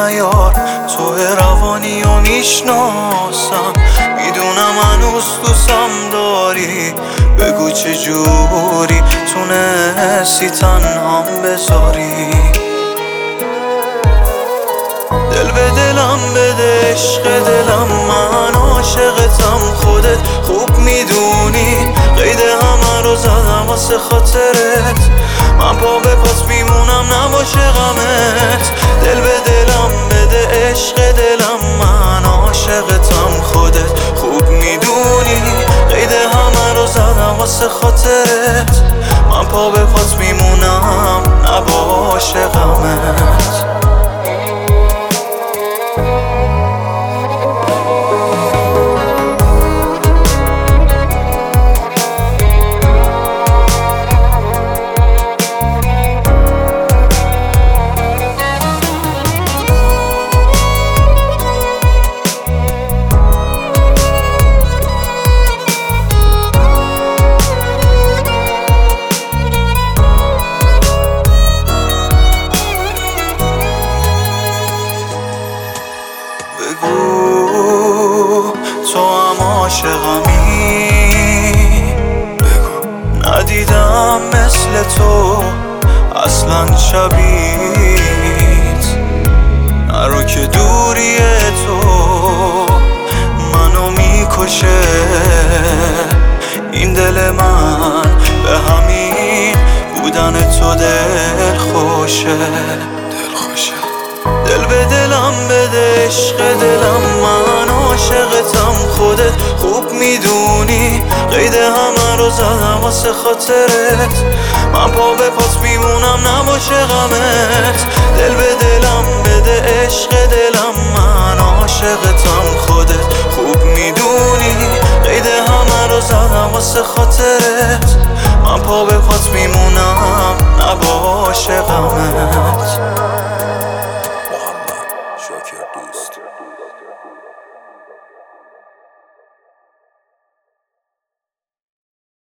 نیار، تو روانی و میشناسم، میدونم هنوز دوستم داری. بگو چجوری تونستی تنهام بذاری. دل به دلم بده عشق دلم، من عاشقتم، خودت خوب میدونی. قید همه رو زدم واسه خاطرت، من پا به پاس میمونم نباشه غمت. دل به دلم بده عشق دلم، من عاشقتم، خودت خوب میدونی. قید همه رو زدم واسه خاطرت، من پا به پاس میمونم نباشه غمت. بگو تو هم عاشقمی، بگو ندیدم مثل تو اصلا شبیت. نرو که دوری تو منو میکشه، این دل من به همین بودن تو دل خوشه. دل به دلم بده عشق دلم، من عاشقتم، خودت خوب میدونی. قید همه رو زدم واسه خاطرت، من پا به پاس میمونم نباشه غمت. دل به دلم بده عشق دلم، من عاشقتم، خودت خوب میدونی. قید همه رو زدم واسه خاطرت، من پا به پاس میمونم نباشه غمت.